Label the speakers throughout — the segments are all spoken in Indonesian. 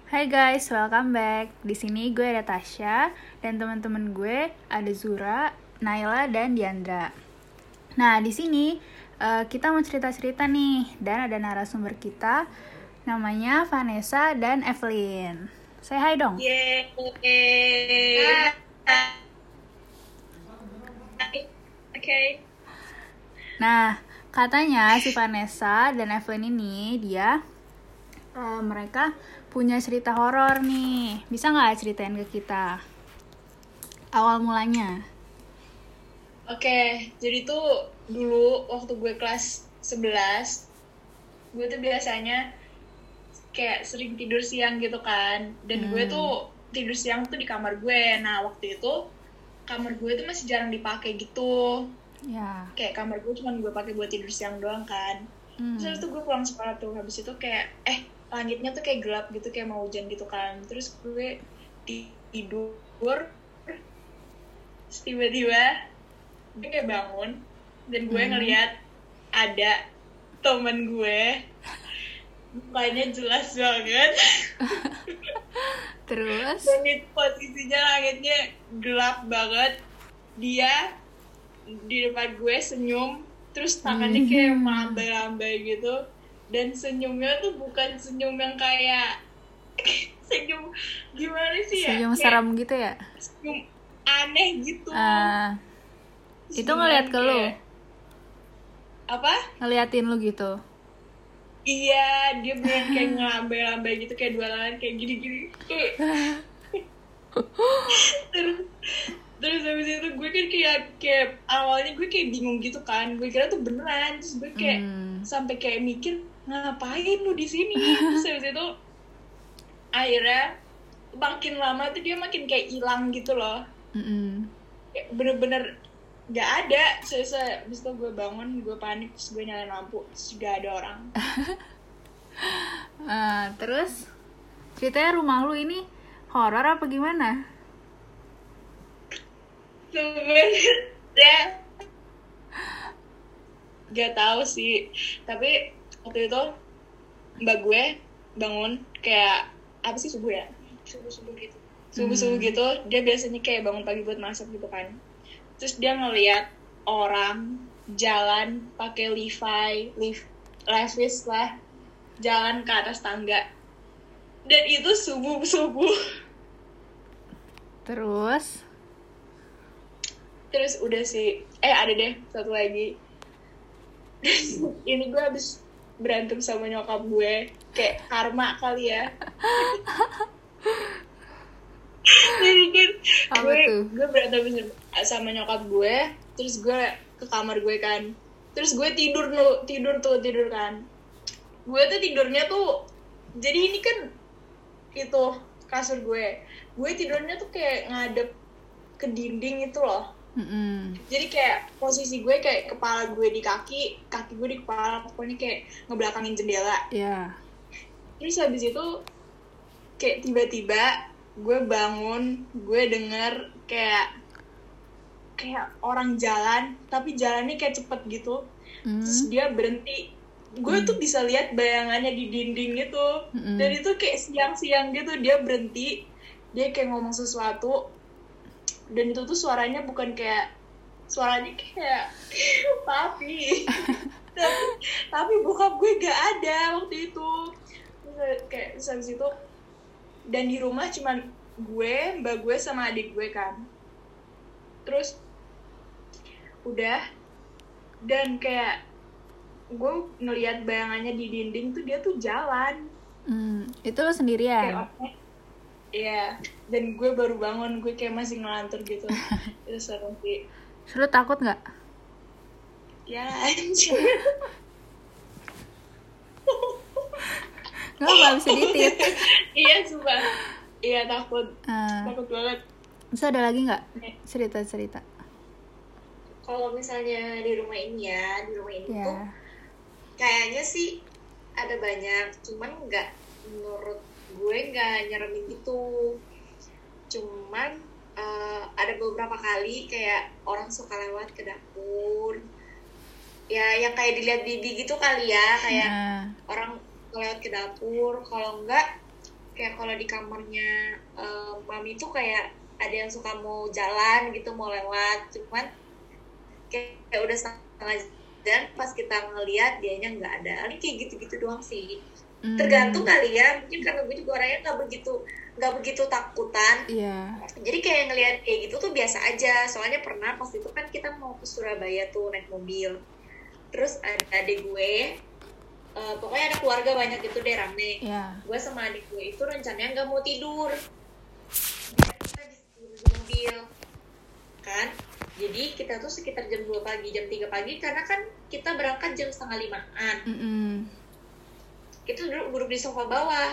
Speaker 1: Hai guys, welcome back. Di sini gue ada Tasya dan teman-teman gue ada Zura, Naila dan Diandra. Nah, di sini kita mau cerita-cerita nih dan ada narasumber kita namanya Vanessa dan Evelyn. Say hi dong.
Speaker 2: Yeay. Oke.
Speaker 1: Nah, katanya si Vanessa dan Evelyn ini mereka punya cerita horor nih. Bisa nggak ceritain ke kita awal mulanya?
Speaker 2: Oke, jadi tuh dulu waktu gue kelas 11, gue tuh biasanya kayak sering tidur siang gitu kan. Dan gue tuh tidur siang tuh di kamar gue. Nah, waktu itu kamar gue tuh masih jarang dipakai gitu.
Speaker 1: Ya.
Speaker 2: Kayak kamar gue cuma gue pakai buat tidur siang doang kan. Terus tuh gue pulang sekolah tuh, habis itu kayak langitnya tuh kayak gelap gitu, kayak mau hujan gitu kan. Terus gue tidur, terus tiba-tiba gue kayak bangun dan gue ngeliat ada temen gue, mukanya jelas banget.
Speaker 1: Terus?
Speaker 2: Dan itu posisinya langitnya gelap banget. Dia di depan gue senyum, terus tangannya kayak melambai-lambai gitu. Dan senyumnya tuh bukan senyum yang kayak senyum gimana sih ya?
Speaker 1: Senyum seram gitu ya?
Speaker 2: Senyum aneh gitu.
Speaker 1: Itu ngeliat ke lu?
Speaker 2: Apa?
Speaker 1: Ngeliatin lu gitu?
Speaker 2: Iya, dia beneran kayak ngelambai-lambai gitu, kayak dua tangan kayak gini-gini. Terus habis itu gue kan kayak awalnya gue kayak bingung gitu kan, gue kira tuh beneran. Terus gue kayak sampai kayak mikir, ngapain lu di sini? Terus habis itu akhirnya makin lama tuh dia makin kayak hilang gitu loh. Kayak bener-bener gak ada. Habis itu gue bangun, gue panik, terus gue nyalain lampu, terus gak ada orang.
Speaker 1: Terus ceritanya rumah lu ini horor apa gimana?
Speaker 2: Sebenarnya gak tahu sih, tapi waktu itu mbak gue bangun kayak apa sih, subuh gitu. Dia biasanya kayak bangun pagi buat masak gitu kan. Terus dia ngeliat orang jalan pakai Levi's lah, jalan ke atas tangga, dan itu subuh. Terus udah sih, ada deh satu lagi. Ini gue habis berantem sama nyokap gue, kayak karma kali ya. Jadi kan gue berantem sama nyokap gue, terus gue ke kamar gue kan. Terus gue tidur kan. Gue tuh tidurnya tuh, jadi ini kan itu kasur gue tidurnya tuh kayak ngadep ke dinding itu loh. Jadi kayak posisi gue kayak kepala gue di kaki gue di kepala, pokoknya kayak ngebelakangin jendela. Terus habis itu kayak tiba-tiba gue bangun, gue denger kayak orang jalan, tapi jalannya kayak cepet gitu. Terus dia berhenti. Gue tuh bisa lihat bayangannya di dinding itu. Dan itu kayak siang-siang gitu, dia berhenti. Dia kayak ngomong sesuatu. Dan itu tuh suaranya bukan kayak papi. tapi bokap gue gak ada waktu itu. Terus kayak habis itu, dan di rumah cuman gue, mbak gue sama adik gue kan. Terus udah, dan kayak gue ngelihat bayangannya di dinding tuh, dia tuh jalan.
Speaker 1: Itu lo sendirian?
Speaker 2: Iya, dan gue baru bangun, gue kayak masih ngelantur gitu. Itu serem sih.
Speaker 1: Lu takut nggak?
Speaker 2: Ya anjir.
Speaker 1: Nggak apa bisa ditit.
Speaker 2: Iya sumpah. Iya takut banget.
Speaker 1: Terus ada lagi nggak cerita-cerita?
Speaker 3: Kalau misalnya di rumah ini tuh kayaknya sih ada banyak, cuman nggak, menurut gue nggak nyeremin gitu. Cuman ada beberapa kali kayak orang suka lewat ke dapur, ya yang kayak dilihat bibi gitu kali ya, kayak orang lewat ke dapur. Kalau enggak kayak kalau di kamarnya mami tuh kayak ada yang suka mau jalan gitu, mau lewat, cuman kayak udah setengah jalan pas kita ngeliat dianya nggak ada. Ini kayak gitu-gitu doang sih. Tergantung kali ya, mungkin karena gue juga orangnya nggak begitu takutan. Jadi kayak ngeliat kayak gitu tuh biasa aja. Soalnya pernah pas itu kan kita mau ke Surabaya tuh naik mobil, terus ada adik gue, pokoknya ada keluarga banyak gitu deh, rame. Gue sama adik gue itu rencananya nggak mau tidur, kita di mobil kan. Jadi kita tuh sekitar jam 2 pagi, jam 3 pagi, karena kan kita berangkat jam 4:30. Kita duduk di sofa bawah,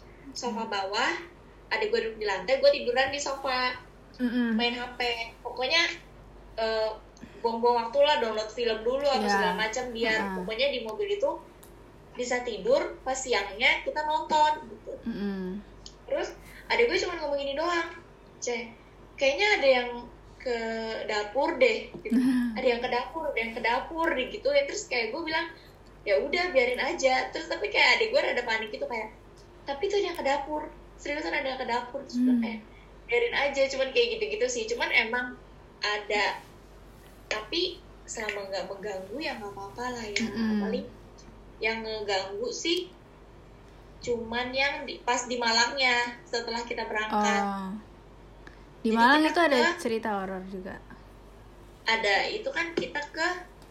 Speaker 3: adik gue duduk di lantai, gue tiduran di sofa, main HP. Pokoknya buang-buang waktu lah, download film dulu atau segala macam biar pokoknya di mobil itu bisa tidur, pas siangnya kita nonton gitu. Terus adik gue cuma ngomong gini doang, kayaknya ada yang ke dapur deh gitu. ada yang ke dapur gitu ya. Terus kayak gue bilang ya udah biarin aja. Terus tapi kayak adik gue rada panik gitu, kayak tapi tuh ada yang ke dapur, seriusan ada yang ke dapur. Terus gue kayak biarin aja, cuman kayak gitu-gitu sih. Cuman emang ada, tapi selama nggak mengganggu ya nggak apa-apa lah ya. Paling yang ngeganggu sih cuman yang pas di Malangnya setelah kita berangkat.
Speaker 1: Di Malang itu ada cerita horor juga.
Speaker 3: Ada, itu kan kita ke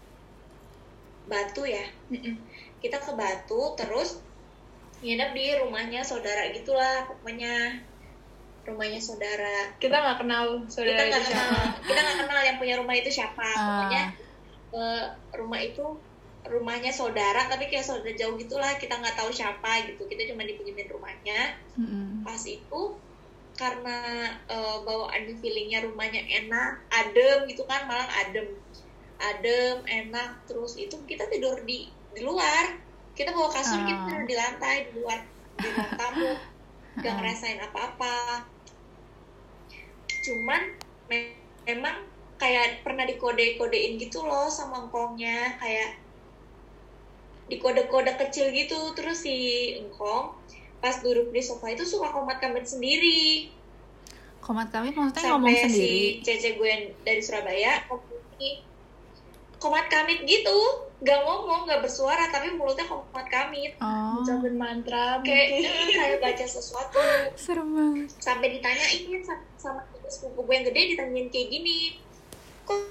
Speaker 3: Batu ya. Kita ke Batu, terus nginep di rumahnya saudara gitulah, pokoknya rumahnya saudara.
Speaker 2: Kita nggak kenal saudara itu siapa.
Speaker 3: Kita nggak kenal yang punya rumah itu siapa. Pokoknya rumah itu rumahnya saudara, tapi kayak saudara jauh gitulah, kita nggak tahu siapa gitu. Kita cuma dipinjemin rumahnya. Pas itu karena bawaannya feelingnya rumahnya enak, adem gitu kan, Malang adem, enak. Terus itu kita tidur di luar, kita bawa kasur, kita tidur di lantai di luar, di ruang tamu, gak ngerasain apa-apa. Cuman memang kayak pernah dikode-kodein gitu loh sama engkongnya, kayak dikode-kode kecil gitu. Terus si engkong pas duduk di sofa itu suka komat-kamit sendiri.
Speaker 1: Komat-kamit maksudnya
Speaker 3: sampai
Speaker 1: ngomong sendiri?
Speaker 3: Si Cece gue yang dari Surabaya komat-kamit gitu, gak ngomong, gak bersuara, tapi mulutnya komat-kamit.
Speaker 2: Ucapin mantra
Speaker 3: kayak baca sesuatu.
Speaker 1: Serem banget.
Speaker 3: Sampai ditanyain sama sepupu gue yang gede, ditanyain kayak gini, kok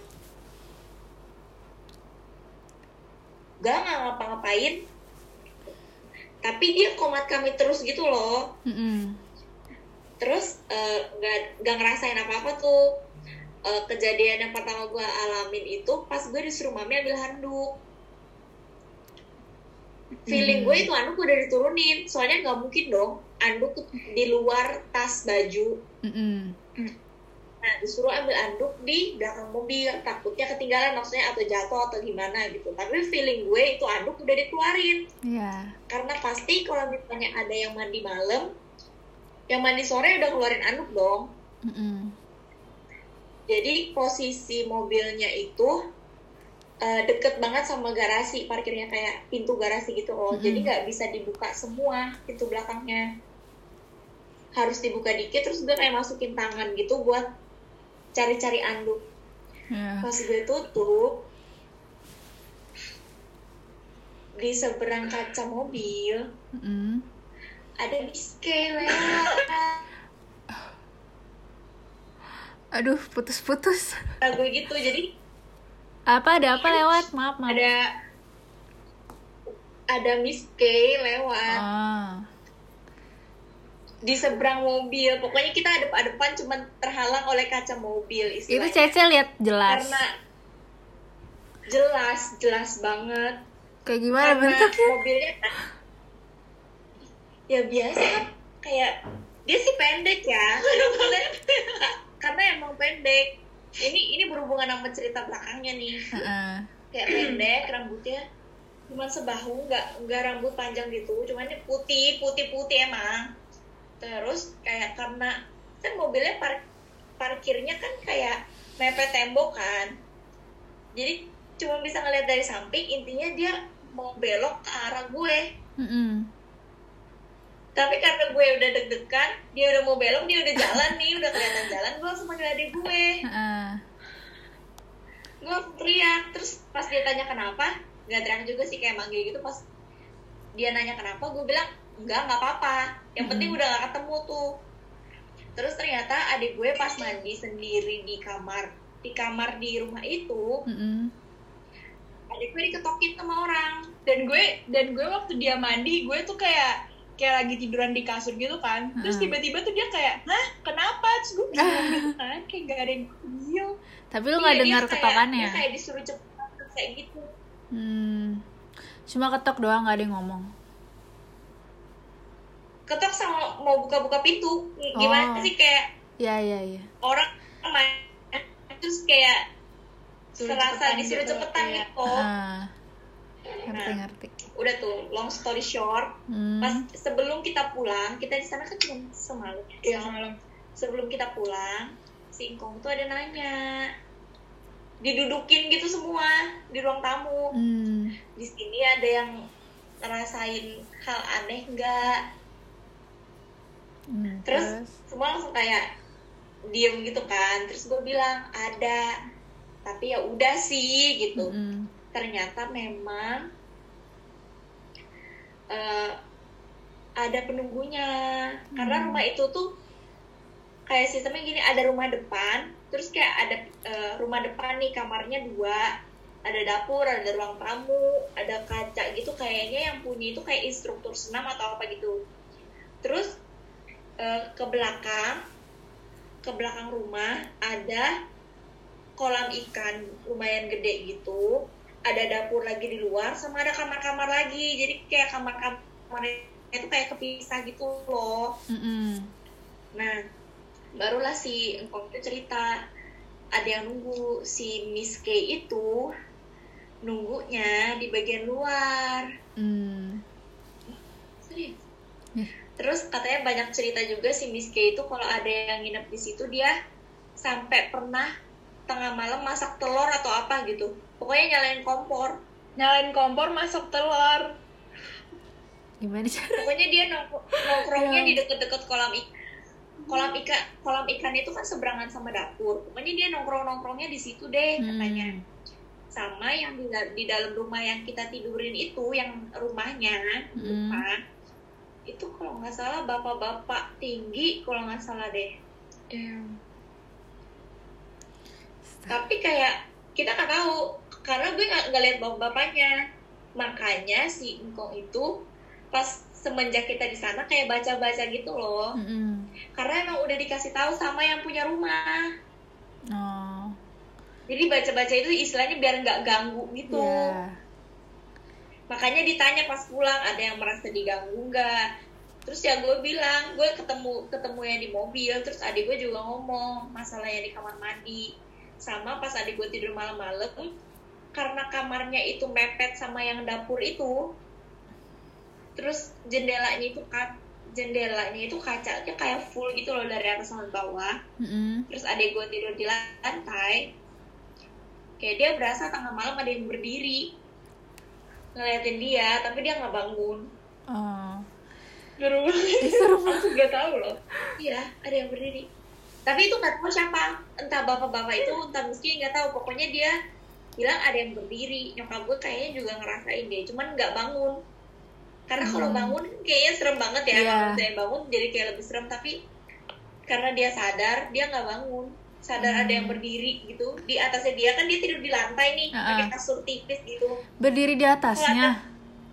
Speaker 3: gak ngapa-ngapain, tapi dia komat-kamit terus gitu loh. Terus gak ngerasain apa-apa tuh. Kejadian yang pertama gue alamin itu pas gue disuruh mami ambil handuk. Feeling gue itu handuk udah diturunin, soalnya gak mungkin dong handuk di luar tas baju. Nah disuruh ambil handuk di belakang mobil, takutnya ketinggalan maksudnya, atau jatuh atau gimana gitu. Tapi feeling gue itu handuk udah dikeluarin. Karena pasti kalau misalnya ada yang mandi malam, yang mandi sore udah keluarin handuk dong. Jadi posisi mobilnya itu deket banget sama garasi, parkirnya kayak pintu garasi gitu loh. Jadi nggak bisa dibuka semua pintu belakangnya, harus dibuka dikit. Terus gue kayak masukin tangan gitu buat cari-cari anduk. Pas gue tutup, di seberang kaca mobil ada Miske lewat.
Speaker 1: Aduh, putus-putus.
Speaker 3: Gue gitu, jadi
Speaker 1: ada apa lewat? Maaf.
Speaker 3: Ada Miske lewat. Di seberang mobil. Pokoknya kita adep-adepan, cuman terhalang oleh kaca mobil istilahnya.
Speaker 1: Itu Cece lihat jelas.
Speaker 3: Karena jelas banget.
Speaker 1: Kayak gimana bentuknya?
Speaker 3: Mobilnya kan ya biasa kan, kayak dia sih pendek ya. Karena emang pendek. Ini berhubungan sama cerita belakangnya nih. Kayak pendek, rambutnya cuma sebahu, nggak rambut panjang gitu, cuman ini putih emang. Terus kayak karena kan mobilnya parkirnya kan kayak mepet tembok kan, jadi cuma bisa ngeliat dari samping. Intinya dia mau belok ke arah gue. Tapi karena gue udah deg-degan, dia udah mau belok, dia udah jalan nih, udah kelihatan jalan, gue langsung panggil adik gue. Gue langsung teriak. Terus pas dia tanya kenapa, gak teriak juga sih, kayak manggil gitu. Pas dia nanya kenapa, gue bilang enggak apa-apa, yang penting udah gak ketemu tuh. Terus ternyata adik gue pas mandi sendiri di kamar di rumah itu, adik gue diketokin sama orang.
Speaker 2: Dan gue waktu dia mandi, gue tuh kayak lagi tiduran di kasur gitu kan. Terus tiba-tiba tuh dia kayak, hah kenapa? Terus gue bingung gitu kan, kayak gak ada yang video.
Speaker 1: Tapi lu gak dengar ketokannya?
Speaker 3: Dia kayak disuruh cepet kayak gitu.
Speaker 1: Cuma ketok doang, gak ada yang ngomong.
Speaker 3: Ketok sama mau buka-buka pintu. Gimana sih, kayak
Speaker 1: Iya.
Speaker 3: orang main terus kayak serasa disuruh cepetan gitu.
Speaker 1: Ngerti.
Speaker 3: Udah tuh, long story short, pas sebelum kita pulang, kita di sana kan cuma semalam.
Speaker 2: Iya, semalam.
Speaker 3: Sebelum kita pulang, si Ingkong tuh ada nanya, didudukin gitu semua di ruang tamu. Di sini ada yang ngerasain hal aneh nggak? Terus semua langsung kayak diem gitu kan. Terus gue bilang ada, tapi ya udah sih gitu. Ternyata memang ada penunggunya. Karena rumah itu tuh kayak sistemnya gini, ada rumah depan, terus kayak ada rumah depan nih, kamarnya 2, ada dapur, ada ruang tamu, ada kaca gitu. Kayaknya yang punya itu kayak instruktur senam atau apa gitu. Terus ke belakang rumah ada kolam ikan lumayan gede gitu, ada dapur lagi di luar, sama ada kamar-kamar lagi. Jadi kayak kamar-kamarnya itu kayak kepisah gitu loh. Nah, barulah si Engkong itu cerita ada yang nunggu. Si Miss K itu nunggunya di bagian luar. Serius. Terus katanya banyak cerita juga si Miss K itu kalau ada yang nginep di situ, dia sampai pernah tengah malam masak telur atau apa gitu. Pokoknya nyalain kompor masak telur.
Speaker 1: Gimana cara?
Speaker 3: Pokoknya dia nongkrongnya di deket-deket kolam ikan. Kolam ikan itu kan seberangan sama dapur. Pokoknya dia nongkrongnya di situ deh katanya. Sama yang di dalam rumah yang kita tidurin itu, yang rumahnya depan. Itu kalau nggak salah bapak-bapak tinggi, kalau nggak salah deh. Tapi kayak kita nggak tahu, karena gue nggak lihat bapak-bapaknya. Makanya si Engkong itu pas semenjak kita di sana kayak baca-baca gitu loh. Karena emang udah dikasih tahu sama yang punya rumah. Jadi baca-baca itu istilahnya biar nggak ganggu gitu. Makanya ditanya pas pulang, ada yang merasa diganggu nggak? Terus ya gue bilang, gue ketemu yang di mobil. Terus adik gue juga ngomong masalahnya di kamar mandi. Sama pas adik gue tidur malam-malam, karena kamarnya itu mepet sama yang dapur itu. Terus jendelanya itu kacanya kayak full gitu loh, dari atas sampai bawah. Terus adik gue tidur di lantai, kayak dia berasa tengah malam ada yang berdiri ngeliatin dia, tapi dia nggak bangun. Seru banget. Gak tahu loh. Iya, ada yang berdiri. Tapi itu nggak tahu siapa, entah bapak-bapak itu, entah meski nggak tahu. Pokoknya dia bilang ada yang berdiri. Nyokap gue kayaknya juga ngerasain deh, cuman nggak bangun. Karena kalau bangun kayaknya serem banget ya. Kalau saya bangun jadi kayak lebih serem, tapi karena dia sadar, dia nggak bangun. Sadar ada yang berdiri gitu di atasnya dia, kan dia tidur di lantai nih, pakai kasur tipis gitu.
Speaker 1: Berdiri di atasnya?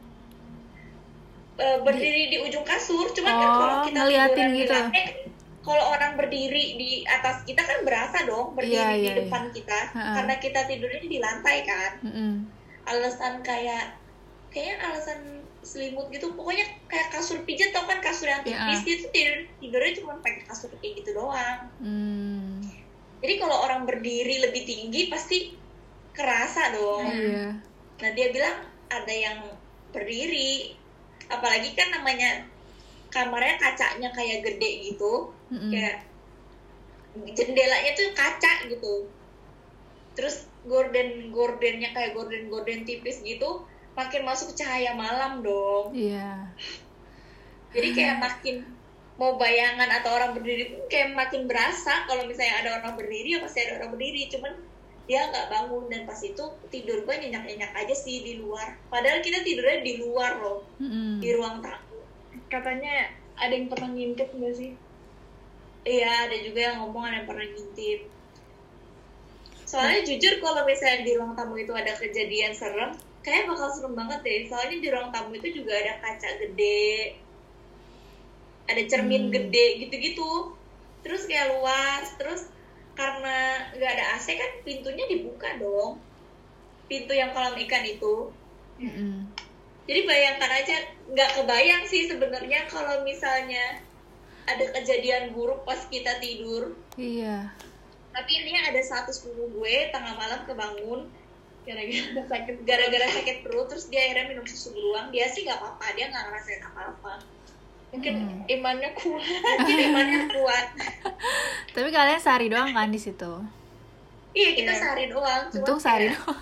Speaker 3: Berdiri di ujung kasur, cuman kan kalau kita tiduran gitu. Di lantai, kalau orang berdiri di atas kita kan berasa dong berdiri di depan kita, karena kita tidurnya di lantai kan. Alasan kayaknya alasan selimut gitu, pokoknya kayak kasur pijat, tau kan kasur yang tipis gitu, tidurnya cuma pakai kasur kayak gitu doang. Jadi kalau orang berdiri lebih tinggi pasti kerasa dong. Nah dia bilang ada yang berdiri, apalagi kan namanya kamarnya kacanya kayak gede gitu, kayak jendelanya tuh kaca gitu. Terus gordennya kayak gorden tipis gitu, makin masuk cahaya malam dong. Jadi kayak makin mau bayangan atau orang berdiri pun kayak makin berasa kalau misalnya ada orang berdiri ya pasti ada orang berdiri, cuman dia nggak bangun. Dan pas itu tidur gue nyenyak-nyenyak aja sih di luar, padahal kita tidurnya di luar loh, di ruang tamu.
Speaker 2: Katanya ada yang pernah ngintip nggak sih?
Speaker 3: Iya, ada juga yang ngomong ada yang pernah ngintip. Soalnya jujur kalau misalnya di ruang tamu itu ada kejadian serem, kayak bakal serem banget deh. Soalnya di ruang tamu itu juga ada kaca gede, ada cermin gede gitu-gitu, terus kayak luas, terus karena nggak ada AC kan pintunya dibuka dong, pintu yang kolam ikan itu. Jadi bayangkan aja, nggak kebayang sih sebenarnya kalau misalnya ada kejadian buruk pas kita tidur.
Speaker 1: Iya.
Speaker 3: Tapi ini ada satu sepupu gue tengah malam kebangun gara-gara sakit perut, terus dia akhirnya minum susu beruang. Dia sih nggak apa-apa, dia nggak ngerasain apa-apa.
Speaker 2: Mungkin imannya kuat.
Speaker 3: Imannya kuat.
Speaker 1: Tapi kalian sehari doang kan di situ?
Speaker 3: Iya, kita sehari doang.
Speaker 1: Untung sehari doang.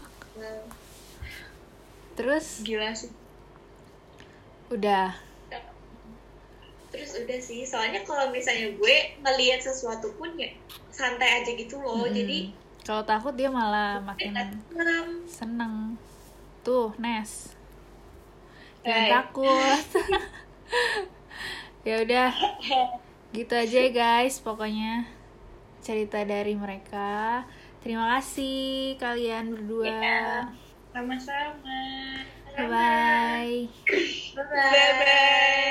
Speaker 1: Terus
Speaker 2: Gila sih.
Speaker 1: udah.
Speaker 3: Terus udah sih, soalnya kalau misalnya gue ngelihat sesuatu pun ya santai aja gitu loh. Jadi
Speaker 1: kalau takut dia malah makin seneng. Tuh, Nes. Jangan takut. Ya udah. Gitu aja ya guys, pokoknya cerita dari mereka. Terima kasih kalian berdua.
Speaker 2: Sama-sama.
Speaker 1: Bye-bye.
Speaker 3: Bye-bye.